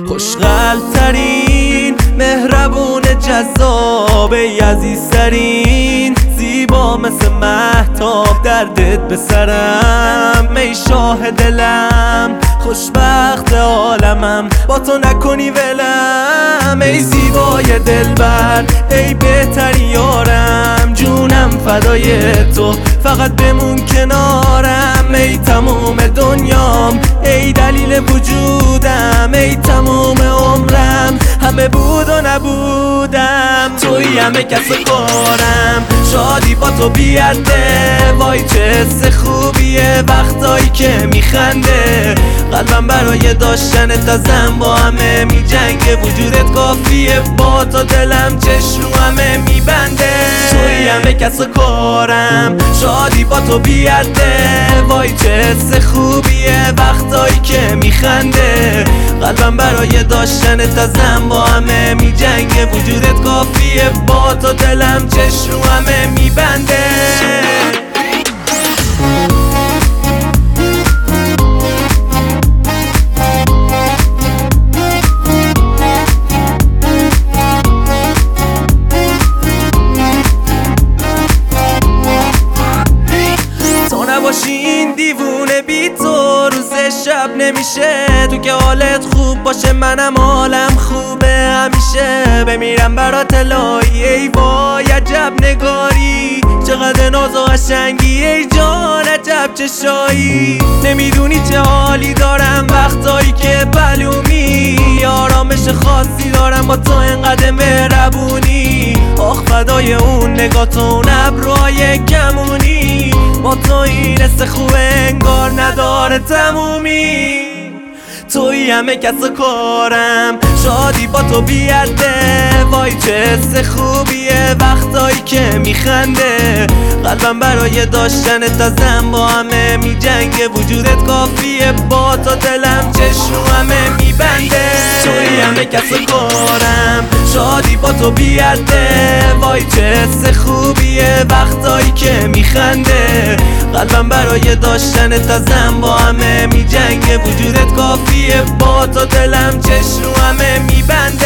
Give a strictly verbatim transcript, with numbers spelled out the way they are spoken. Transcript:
خوشقلب ترین، مهربون، جذاب، عزیزترین، زیبا مثل مهتاب، دردت به سرم ای شاه دلم، خوشبخت عالمم با تو نکنی ولم، ای زیبای دلبر، ای بهترین یارم، جونم فدای تو، فقط بمون کنارم، ای تموم دنیام، ای دلیل وجودم، ای تموم عمرم، همه بود و نبودم، توی همه کس و کارم، شادی با تو بیارده، وای چه حس خوبیه وقتایی که میخنده، قلبم برای داشتنت ازم با همه میجنگه، وجودت کافیه با تو دلم چشم رو همه میبنده، توی همه کس و کارم، شادی با تو بیارده، وای چه حس خوبیه وقتایی که میخنده، قلبم برای داشتنت ازم با همه میجنگه، وجودت کافیه با تو دلم چشم رو همه میبنده. این دیوونه بی تو روز شب نمیشه، تو که حالت خوب باشه منم حالم خوبه همیشه، بمیرم برات الهی ای وای عجب نگاری، چقدر ناز و قشنگی ای جان عجب چشایی، نمیدونی چه حالی دارم وقتایی که بلومی، آرامش خاصی دارم با تو انقدر مهربونی، آخ فدای اون نگاه تو اون ابروهای کمونی، با تو این حس خوبه انگار نداره تمومی، توی همه کس و کارم، شادی با تو بیارده، وای چه حس خوبیه وقتایی که میخنده، قلبم برای داشتنت ازم با همه میجنگه، وجودت کافیه با تو دلم چشم رو همه میبنده، توی همه کس و کارم، شادی با تو بیارده، وای چه حس خوبیه وقتایی که میخنده، قلبم برای داشتنت ازم با همه میجنگه، وجودت کافیه با تو دلم چشم رو همه میبنده.